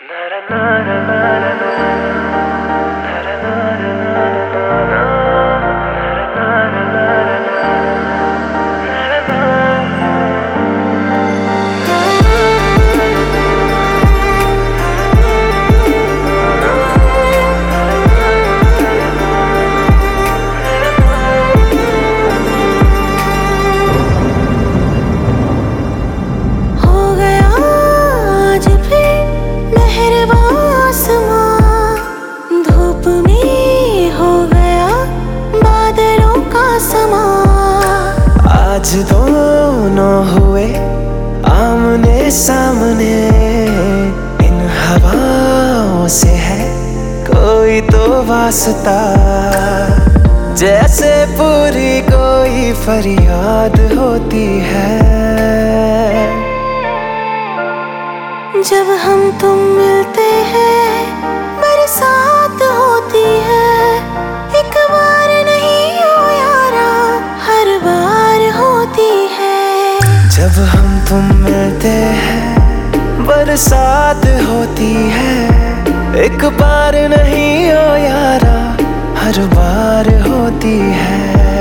आज दोनों हुए आमने सामने, इन हवाओं से है कोई तो वास्ता, जैसे पूरी कोई फरियाद होती है। जब हम तुम मिलते हैं बरसात होती है, एक बार नहीं ओ यारा हर बार होती है। जब हम तुम मिलते हैं बरसात होती है, एक बार नहीं ओ यारा हर बार होती है।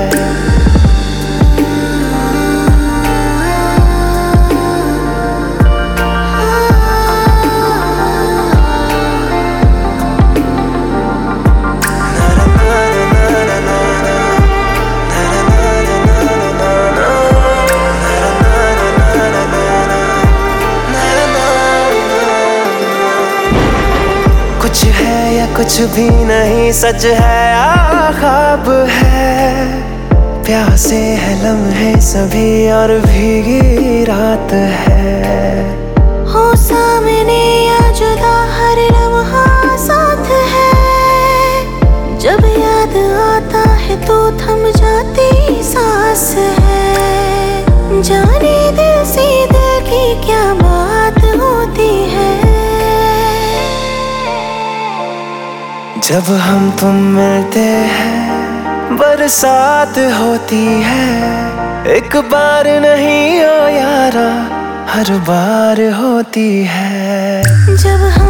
कुछ है या कुछ भी नहीं, सच है या ख्वाब है, प्यासे है लम्हे सभी और भीगी रात है। हो सामने या जुदा हर लम्हा साथ है, जब याद आता है तो थम जाती सांस है। जाने दिल से दिल की क्या बात होती है। जब हम तुम मिलते हैं बरसात होती है, एक बार नहीं ओ यारा हर बार होती है। जब